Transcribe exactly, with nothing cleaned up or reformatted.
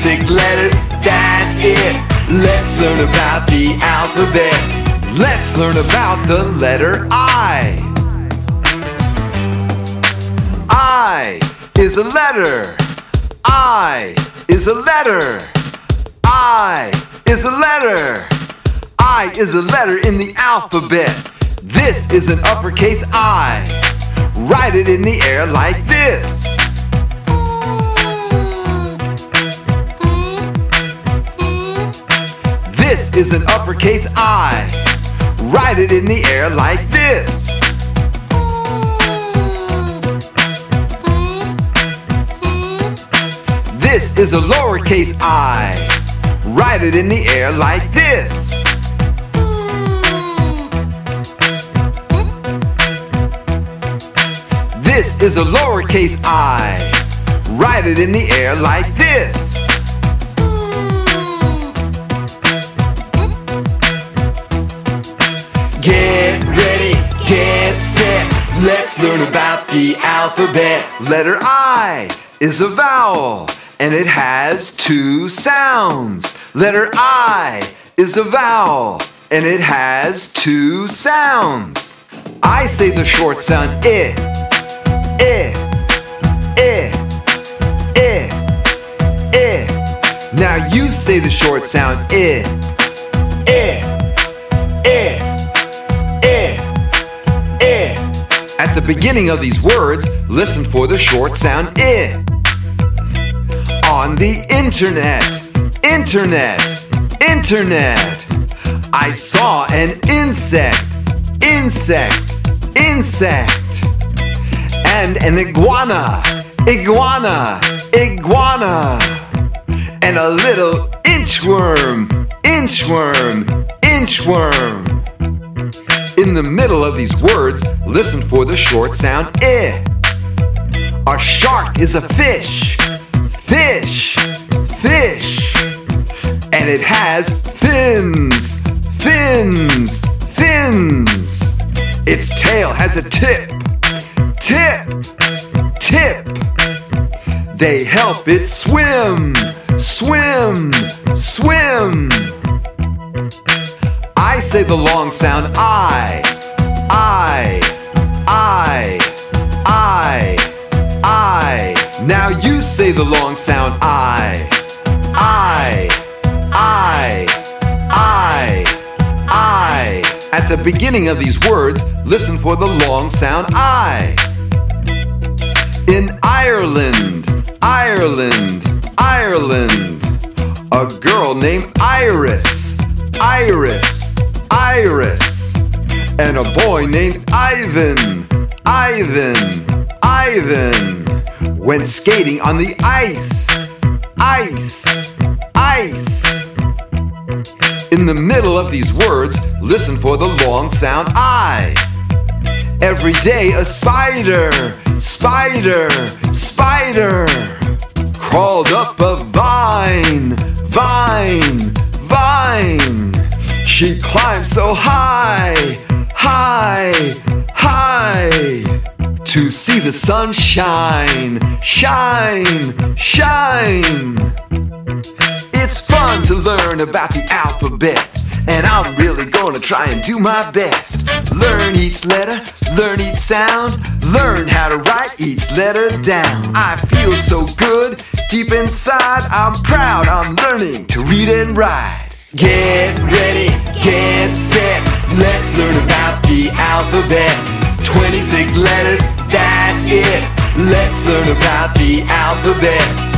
twenty-six letters, that's it. Let's learn about the alphabet. Let's learn about the letter I. I is a letter. I is a letter. I is a letter. I is a letter in the alphabet. This is an uppercase I. Write it in the air like this. This is an uppercase I. Write it in the air like this. This is a lowercase I. Write it in the air like this. This is a lowercase I. Write it in the air like this. Get ready, get set. Let's learn about the alphabet. Letter I is a vowel, and it has two sounds. Letter I is a vowel, and it has two sounds. I say the short sound I, I, I, I, I. Now you say the short sound I, I, I, I, I. At the beginning of these words, listen for the short sound I. On the internet, internet, internet. I saw an insect, insect, insect. And an iguana, iguana, iguana. And a little inchworm, inchworm, inchworm. In the middle of these words, listen for the short sound I. A shark is a fish, fish, fish. And it has fins, fins, fins. Its tail has a tip, tip, tip. They help it swim, swim, swim. I say the long sound I, I, I, I, I. Now you say the long sound I, I, I, I, I. At the beginning of these words, listen for the long sound I. In Ireland, Ireland, Ireland. A girl named Iris, Iris, Iris. And a boy named Ivan, Ivan, Ivan. Went skating on the ice, ice, ice. In the middle of these words, listen for the long sound I. Every day a spider, spider, spider. Crawled up a vine, vine, vine. She climbed so high, high, high. To see the sun shine, shine, shine. It's fun to learn about the alphabet, and I'm really gonna try and do my best. Learn each letter, learn each sound, learn how to write each letter down. I feel so good, deep inside, I'm proud I'm learning to read and write. Get ready, get set, let's learn about the alphabet. twenty-six letters, that's it. Let's learn about the alphabet.